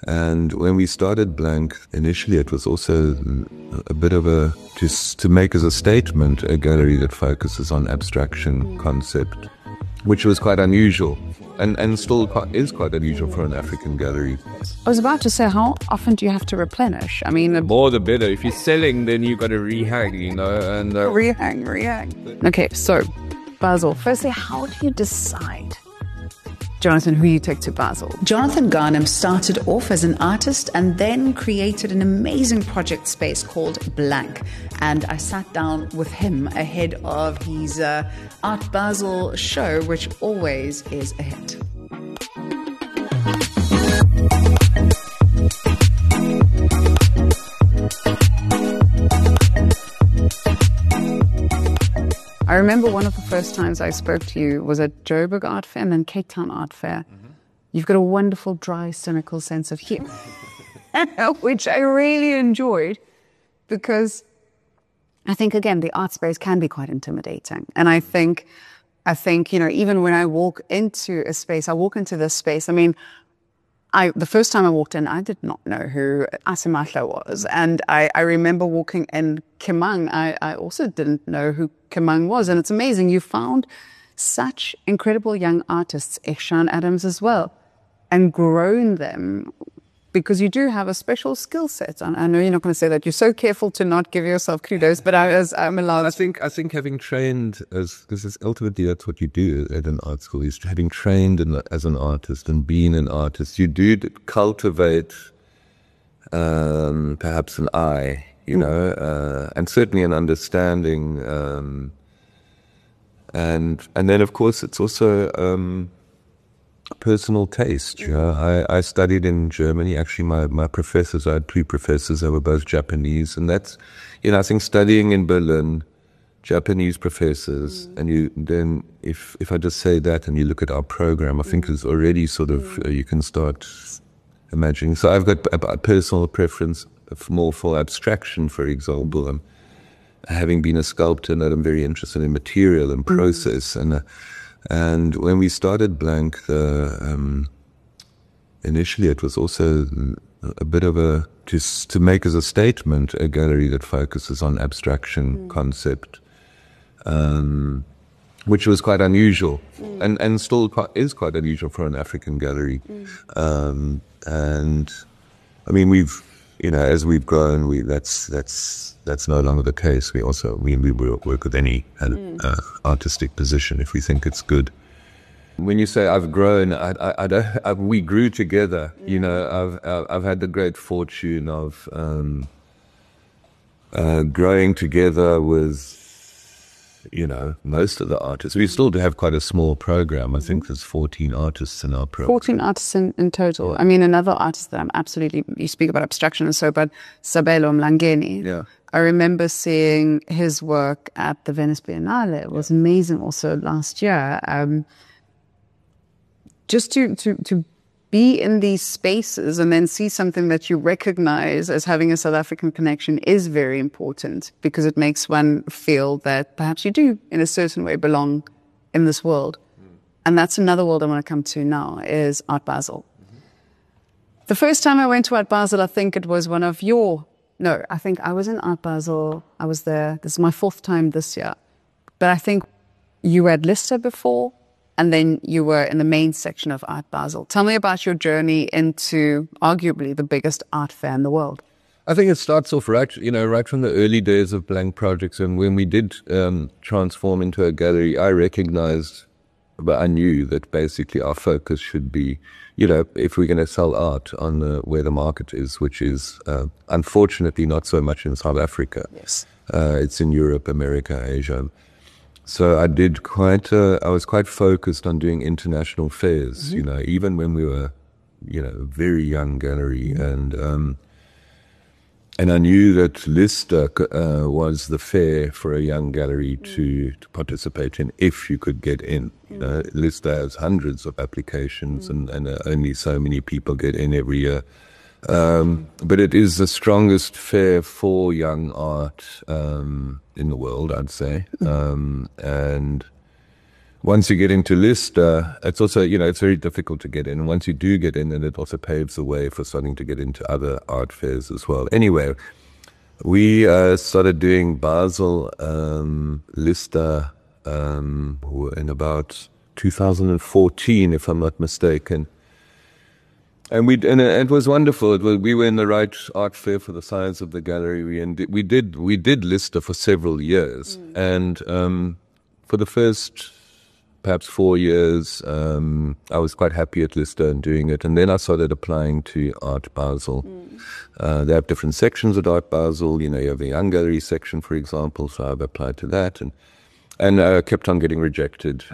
And when we started Blank, initially it was also a bit of just to make as a statement, a gallery that focuses on abstraction concept, which was quite unusual and still is quite unusual for an African gallery. I was about to say, how often do you have to replenish? I mean, the more the better. If you're selling, then you've got to rehang, and rehang. Okay, so Basel, firstly, how do you decide, Jonathan, who you take to Basel? Jonathan Garnham started off as an artist and then created an amazing project space called Blank. And I sat down with him ahead of his Art Basel show, which always is a hit. I remember one of the first times I spoke to you was at Joburg Art Fair and then Cape Town Art Fair. Mm-hmm. You've got a wonderful, dry, cynical sense of humor, which I really enjoyed because I think, again, the art space can be quite intimidating. And I think, even when I walk into a space, I walk into this space, the first time I walked in, I did not know who Asimahla was. And I remember walking in Kimang. I also didn't know who Kimang was. And it's amazing. You found such incredible young artists, Ihsaan Adams as well, and grown them because you do have a special skill set. I know you're not going to say that. You're so careful to not give yourself kudos, but I'm allowed. I think having trained because ultimately that's what you do at an art school, is having trained as an artist and being an artist, you do cultivate perhaps an eye, and certainly an understanding. And then of course it's also personal taste. I studied in Germany. Actually, my professors, I had 3 professors that were both Japanese, and that's, I think studying in Berlin, Japanese professors, and then if I just say that and you look at our program, I think it's already sort of you can start imagining. So I've got a personal preference more for abstraction, for example. Having been a sculptor, that I'm very interested in material and process, and when we started Blank, initially it was also a bit of just to make as a statement, a gallery that focuses on abstraction concept, which was quite unusual and still is quite unusual for an African gallery. And I mean, we've, as we've grown, that's no longer the case. We work with any artistic position if we think it's good. When you say I've grown, we grew together. I've had the great fortune of growing together with most of the artists. We still do have quite a small program. I think there's 14 artists in our program. 14 artists in total. Yeah. I mean, another artist that I'm absolutely, you speak about abstraction and so, but Sabelo Mlangeni. Yeah. I remember seeing his work at the Venice Biennale. It was amazing also last year. Just to be in these spaces and then see something that you recognize as having a South African connection is very important because it makes one feel that perhaps you do, in a certain way, belong in this world. And that's another world I want to come to now, is Art Basel. The first time I went to Art Basel, I think it was I think I was in Art Basel. I was there. This is my 4th time this year. But I think you were at Lister before, and then you were in the main section of Art Basel. Tell me about your journey into arguably the biggest art fair in the world. I think it starts off right from the early days of Blank projects. And when we did transform into a gallery, I recognized, but I knew that basically our focus should be, if we're going to sell art on where the market is, which is unfortunately not so much in South Africa. Yes. It's in Europe, America, Asia. So I was quite focused on doing international fairs, even when we were, a very young gallery. And I knew that Lister was the fair for a young gallery to participate in if you could get in. Lister has hundreds of applications and only so many people get in every year. But it is the strongest fair for young art in the world, I'd say. And once you get into Lister, it's also, it's very difficult to get in. And once you do get in, then it also paves the way for starting to get into other art fairs as well. Anyway, we started doing Basel, Lister in about 2014, if I'm not mistaken. And it was wonderful. We were in the right art fair for the size of the gallery. We did Lister for several years, and for the first perhaps 4 years, I was quite happy at Lister and doing it. And then I started applying to Art Basel. They have different sections at Art Basel. You have the Young Gallery section, for example. So I've applied to that, and kept on getting rejected.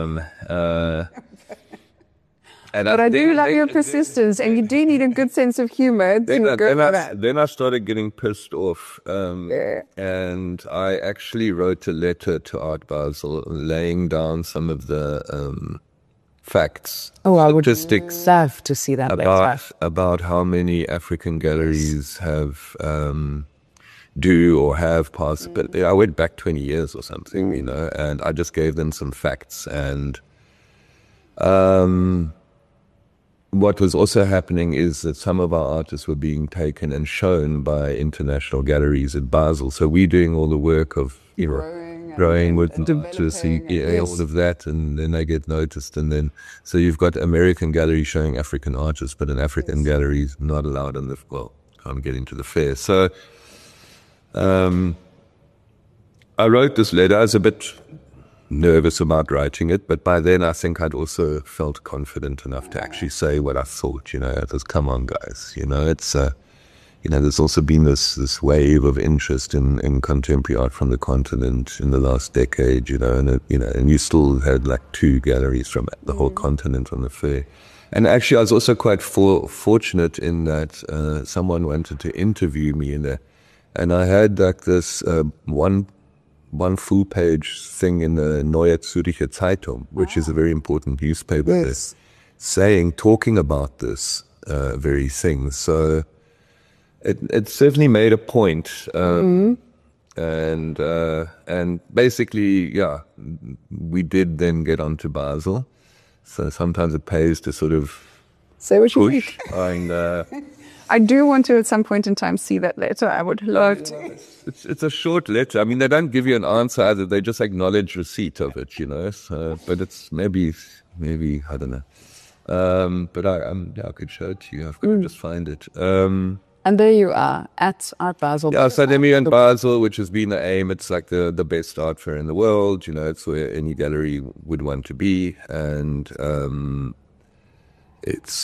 But I do love your persistence, and you do need a good sense of humor to go for that. Then I started getting pissed off, and I actually wrote a letter to Art Basel laying down some of the facts, statistics. I would love to see that about how many African galleries have do or have passed. But I went back 20 years or something, and I just gave them some facts. And what was also happening is that some of our artists were being taken and shown by international galleries at Basel. So we're doing all the work of growing with to see all of that, and then they get noticed. And then so you've got American galleries showing African artists, but an African gallery is not allowed on can't get into the fair. So I wrote this letter. I was a bit nervous about writing it, but by then I think I'd also felt confident enough to actually say what I thought. It was, come on, guys. It's there's also been this wave of interest in contemporary art from the continent in the last decade. And you still had like 2 galleries from the whole continent on the fair. And actually, I was also quite fortunate in that someone wanted to interview me in there, and I had like this one full-page thing in the Neue Zürcher Zeitung, which is a very important newspaper, talking about this very thing. So it certainly made a point, and basically, we did then get onto Basel. So sometimes it pays to sort of say what you push. And I do want to at some point in time see that letter. I would love to. It's a short letter. I mean, they don't give you an answer either. They just acknowledge receipt of it, So, but it's maybe I don't know. But I could show it to you. I've got to just find it. And there you are at Art Basel. Yeah, so then we in Basel, which has been the aim. It's like the best art fair in the world. It's where any gallery would want to be, and it's.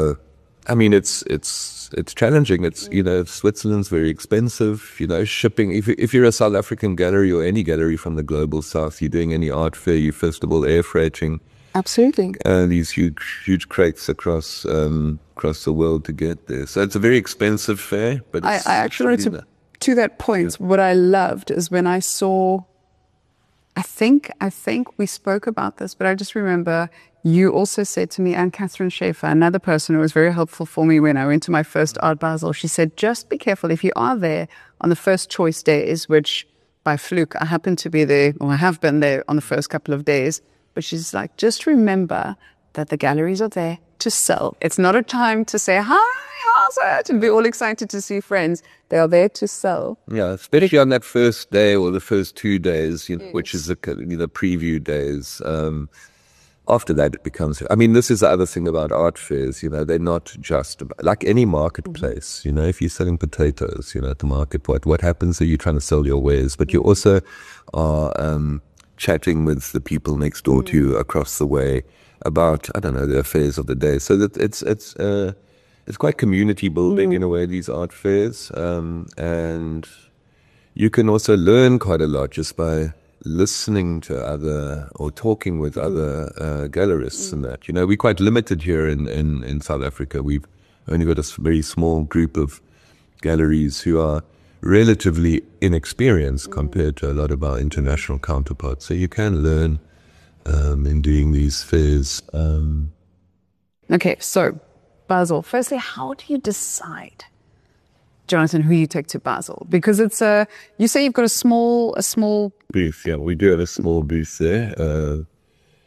It's challenging. It's Switzerland's very expensive. Shipping. If you're a South African gallery or any gallery from the global south, you're doing any art fair, you first of all air freighting. Absolutely. These huge crates across the world to get there. So it's a very expensive fair. But I actually to that point. What I loved is when I saw. I think we spoke about this, but I just remember you also said to me, and Catherine Schaefer, another person who was very helpful for me when I went to my first Art Basel, she said, just be careful if you are there on the first choice days, which by fluke, I happen to be there, or I have been there on the first couple of days. But she's like, just remember that the galleries are there to sell. It's not a time to say, hi, how's it? And be all excited to see friends. They are there to sell. Yeah, especially on that first day or the first 2 days, which is the preview days. After that, it becomes... I mean, this is the other thing about art fairs, they're not just about... Like any marketplace, if you're selling potatoes, at the market, what happens are you're trying to sell your wares, but you also are chatting with the people next door to you across the way about, I don't know, the affairs of the day. So that it's quite community building in a way, these art fairs. And you can also learn quite a lot just by listening to other or talking with other gallerists and that. We're quite limited here in South Africa. We've only got a very small group of galleries who are relatively inexperienced compared to a lot of our international counterparts. So you can learn in doing these fairs. Okay, so Basel. Firstly, how do you decide, Jonathan, who you take to Basel? Because it's you say you've got a small booth. Yeah, we do have a small booth there.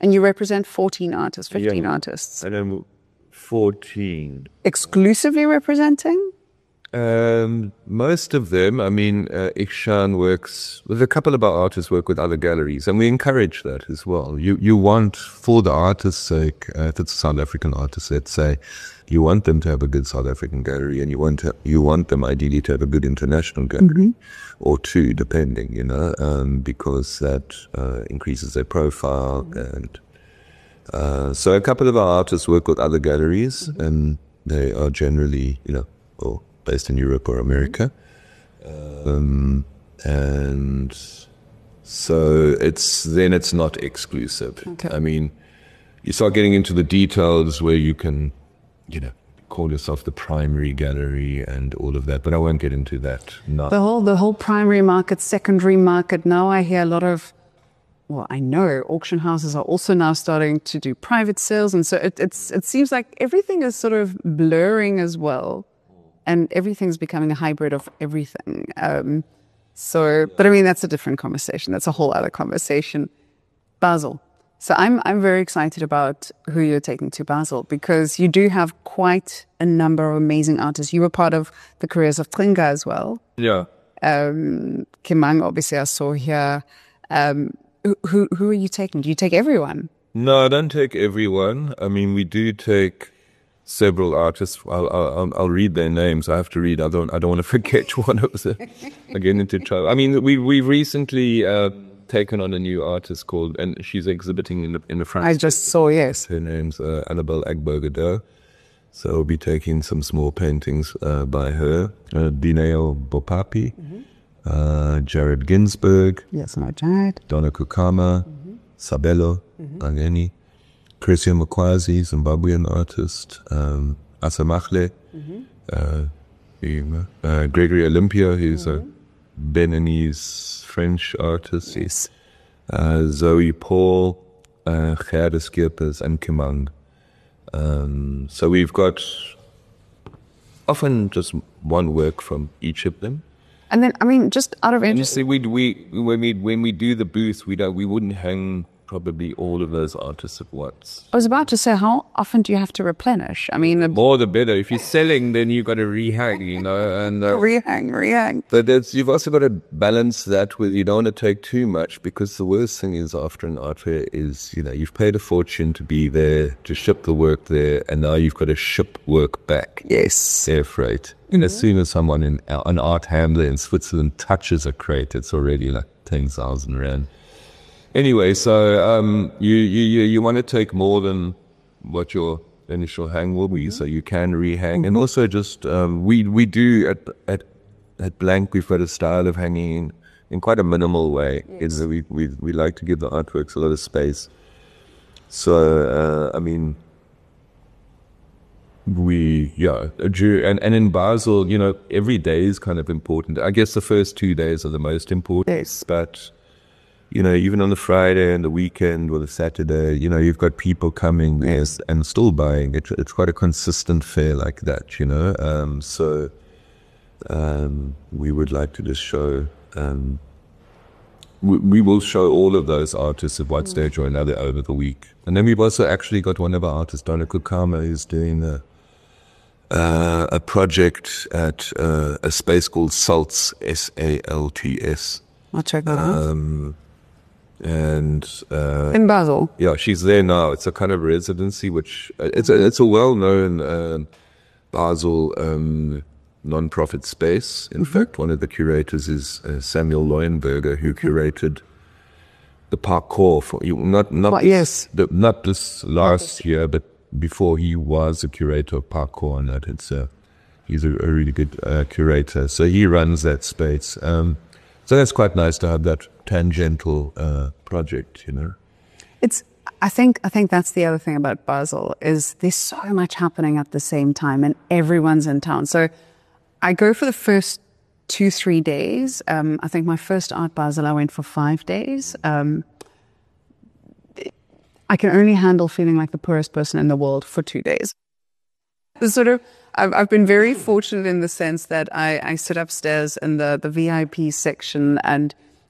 And you represent 14 artists, 15 Yeah. artists. And I'm 14. Exclusively representing? Most of them, I mean, Ikshan works with a couple of our artists, work with other galleries, and we encourage that as well. You want, for the artist's sake, if it's a South African artist, let's say, you want them to have a good South African gallery, and you want them ideally to have a good international gallery, or two, depending, because that increases their profile. And so a couple of our artists work with other galleries, and they are generally, or based in Europe or America. And so it's not exclusive. Okay. I mean, you start getting into the details where you can, call yourself the primary gallery and all of that, but I won't get into that now. The whole primary market, secondary market. Now I hear a lot of, I know auction houses are also now starting to do private sales. And so it seems like everything is sort of blurring as well. And everything's becoming a hybrid of everything. But I mean, that's a different conversation. That's a whole other conversation. Basel. So I'm very excited about who you're taking to Basel, because you do have quite a number of amazing artists. You were part of the careers of Tringa as well. Yeah. Kimang, obviously, I saw here. Who are you taking? Do you take everyone? No, I don't take everyone. I mean, we do take several artists. I'll read their names. I have to read. I don't want to forget one of them. I get into trouble. I mean, we've recently taken on a new artist and she's exhibiting in the front. I just saw, yes. Her name's Annabelle Agbergado. So we'll be taking some small paintings by her. Dineo Bopapi, Jared Ginsberg. Yes, my Jared. Donna Kukama, Sabelo Angeni. Christian Mukwazi, Zimbabwean artist, Asamachle, Gregory Olympia, who's a Beninese French artist, Yes. Zoe Paul, Gerda Skierpers, and Kimang. So we've got often just one work from each of them. And then, I mean, just out of interest, Honestly, when we do the booth, we wouldn't hang probably all of those artists at once. I was about to say, how often do you have to replenish? I mean, More the better. If you're selling, then you got to rehang, and rehang. But you've also got to balance that with, you don't want to take too much, because the worst thing is after an art fair is, you've paid a fortune to be there, to ship the work there, and now you've got to ship work back. Yes. Air freight. And as soon as someone an art handler in Switzerland touches a crate, it's already like 10,000 Rand. Anyway, so you want to take more than what your initial hang will be, so you can rehang. And also just we do at Blank, we've got a style of hanging in quite a minimal way. Yes. We like to give the artworks a lot of space. So I mean, and in Basel, every day is kind of important. I guess the first 2 days are the most important. Yes. But even on the Friday and the weekend or the Saturday, you've got people coming and still buying. It's quite a consistent fair like that, So we would like to just show, we will show all of those artists at one stage or another over the week. And then we've also actually got one of our artists, Donna Kukama, who's doing a project at a space called SALTS, SALTS. I'll check that out. And in Basel. Yeah, she's there now. It's a kind of residency, which it's a well-known Basel non-profit space. In fact, one of the curators is Samuel Leuenberger, who curated the parkour for not this last year, but before he was a curator of parkour, and that he's a really good curator. So he runs that space. So that's quite nice to have that tangential project, I think that's the other thing about Basel, is there's so much happening at the same time and everyone's in town. So I go for the first 2-3 days. I think my first Art Basel, I went for 5 days. I can only handle feeling like the poorest person in the world for 2 days. I've been very fortunate in the sense that I sit upstairs in the VIP section, and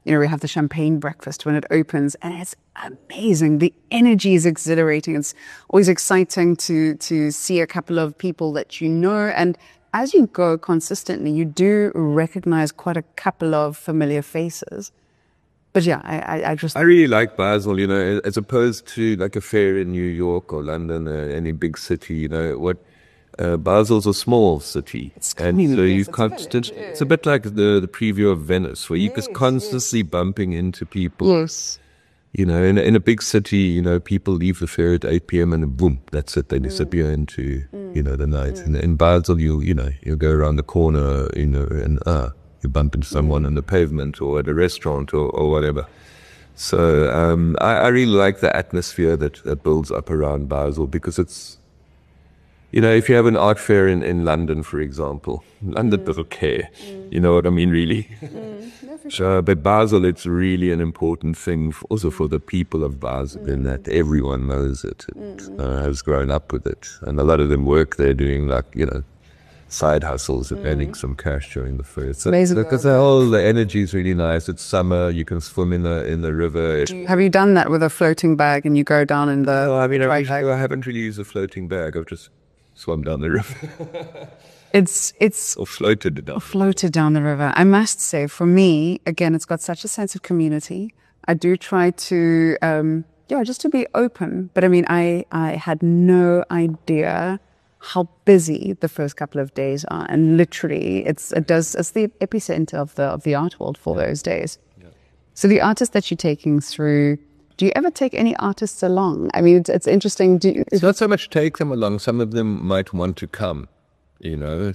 we have the champagne breakfast when it opens, and it's amazing. The energy is exhilarating. It's always exciting to see a couple of people that you know. And as you go consistently, you do recognize quite a couple of familiar faces. But yeah, I really like Basel, as opposed to like a fair in New York or London or any big city, Basel's a small city. And so you it's a bit like the preview of Venice, where you're just constantly bumping into people. Yes. In a big city, people leave the fair at 8 p.m. and boom, that's it. They disappear into, the night. And in Basel, you go around the corner, and you bump into someone on the pavement or at a restaurant or whatever. So I really like the atmosphere that builds up around Basel, because it's, if you have an art fair in London, for example, London doesn't care. You know what I mean, really? No, for sure. But Basel, it's really an important thing also for the people of Basel, in that everyone knows it and has grown up with it. And a lot of them work there doing side hustles and earning some cash during the fair. So, amazing. Because the energy is really nice. It's summer. You can swim in the river. Have you done that with a floating bag and you go down in the... No, I haven't really used a floating bag. I've just swum down the river. It's or floated down. Floated down the river. I must say, for me, again, it's got such a sense of community. I do try to, just to be open. But I mean, I had no idea how busy the first couple of days are, and literally, it's the epicenter of the art world for those days. Yeah. So the artists that you're taking through. Do you ever take any artists along? I mean, it's interesting. It's not so much take them along. Some of them might want to come, So,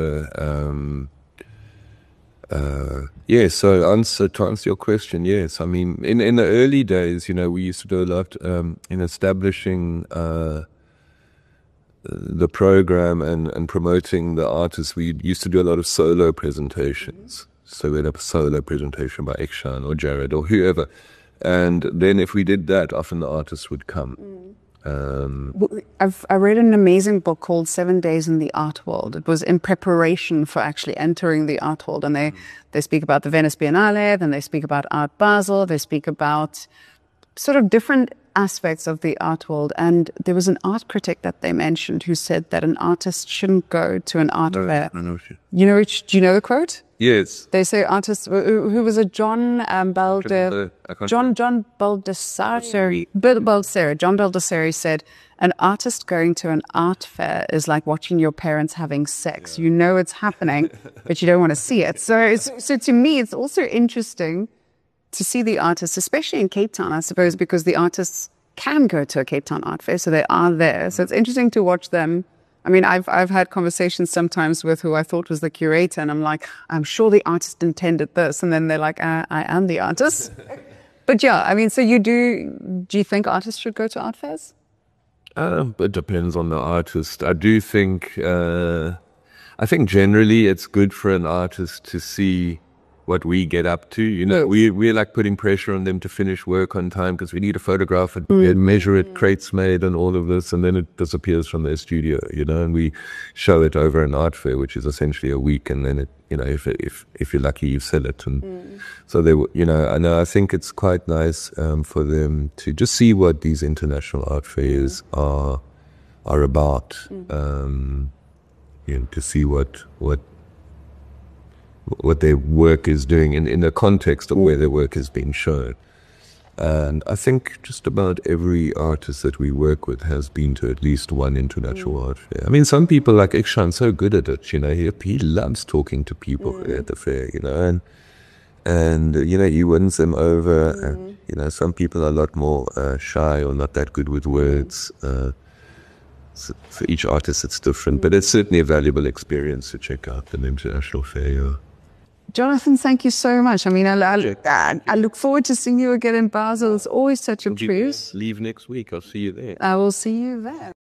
So to answer your question, yes. I mean, in the early days, we used to do a lot in establishing the program and promoting the artists. We used to do a lot of solo presentations. So we had a solo presentation by Ekshan or Jared or whoever. And then if we did that, often the artists would come. I read an amazing book called 7 Days in the Art World. It was in preparation for actually entering the art world. And they speak about the Venice Biennale, then they speak about Art Basel, they speak about sort of different aspects of the art world. And there was an art critic that they mentioned who said that an artist shouldn't go to an art fair. I know. Do you know the quote? Yes. They say artists, who was it? John Baldessari said, an artist going to an art fair is like watching your parents having sex. You know it's happening, but you don't want to see it. So to me, it's also interesting to see the artists, especially in Cape Town, I suppose, because the artists can go to a Cape Town art fair, so they are there. So it's interesting to watch them. I mean, I've had conversations sometimes with who I thought was the curator, and I'm like, I'm sure the artist intended this, and then they're like, I am the artist. But yeah, I mean, so do you think artists should go to art fairs? It depends on the artist. I do think, I think generally it's good for an artist to see what we get up to. We're like putting pressure on them to finish work on time because we need to photograph it, measure it, crates made and all of this, and then it disappears from their studio, and we show it over an art fair, which is essentially a week, and then it, if you're lucky, you sell it. And so they, and I think it's quite nice for them to just see what these international art fairs are about, to see what their work is doing in the context of where their work is being shown. And I think just about every artist that we work with has been to at least one international art fair. I mean, some people like Ekshan so good at it, he loves talking to people at the fair, and he wins them over. And, some people are a lot more shy or not that good with words. So for each artist, it's different, but it's certainly a valuable experience to check out an international fair. Yeah. Jonathan, thank you so much. I mean, I look forward to seeing you again in Basel. It's always such a treat. Leave next week. I'll see you there. I will see you there.